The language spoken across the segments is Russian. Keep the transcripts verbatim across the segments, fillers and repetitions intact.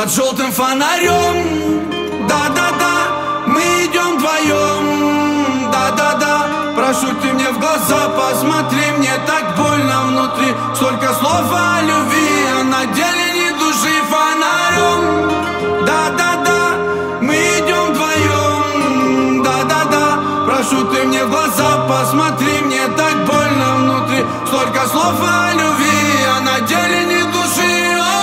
Под желтым фонарем, да-да-да, мы идем вдвоем, да-да-да. Прошу, ты мне в глаза посмотри, мне так больно внутри. Столько слов о любви, а на деле ни души. Фонарем, да-да-да, мы идем вдвоем, да-да-да. Прошу, ты мне в глаза посмотри, мне так больно внутри. Столько слов о любви, а на деле ни души.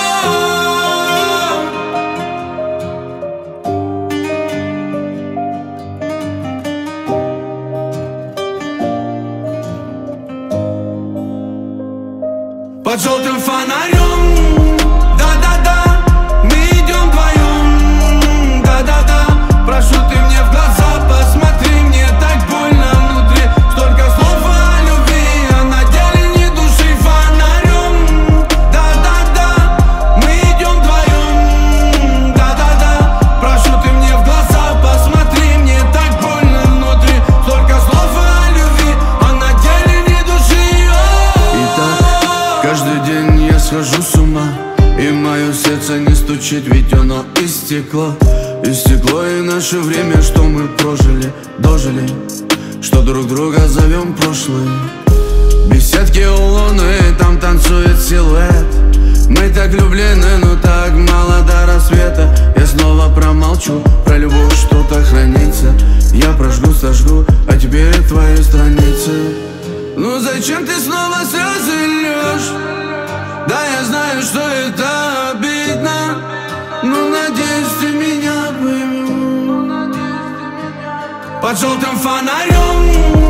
Под желтым фонарем, да-да-да, мы идем вдвоем, да-да-да. Прошу, ты мне в глаза посмотри, мне так больно внутри. Столько слов о любви, а на деле ни души. Фонарем, да-да-да, мы идем вдвоем, да-да-да. Прошу, ты мне в глаза посмотри, мне так больно внутри. Столько слов о любви, а на деле ни души. Итак, каждый день я схожу с ума, и мое сердце не стучит, ведь оно из стекла. Истекло и наше время, что мы прожили, дожили, что друг друга зовем прошлым. Беседки у луны, там танцует силуэт. Мы так влюблены, но так мало до рассвета. Я снова промолчу, про любовь что-то хранится. Я прожгу, сожгу, а теперь твои страницы. Ну зачем ты снова слезы льешь? Да, я знаю, что это обидно, но надеюсь, ты меня поймешь. Под желтым фонарем,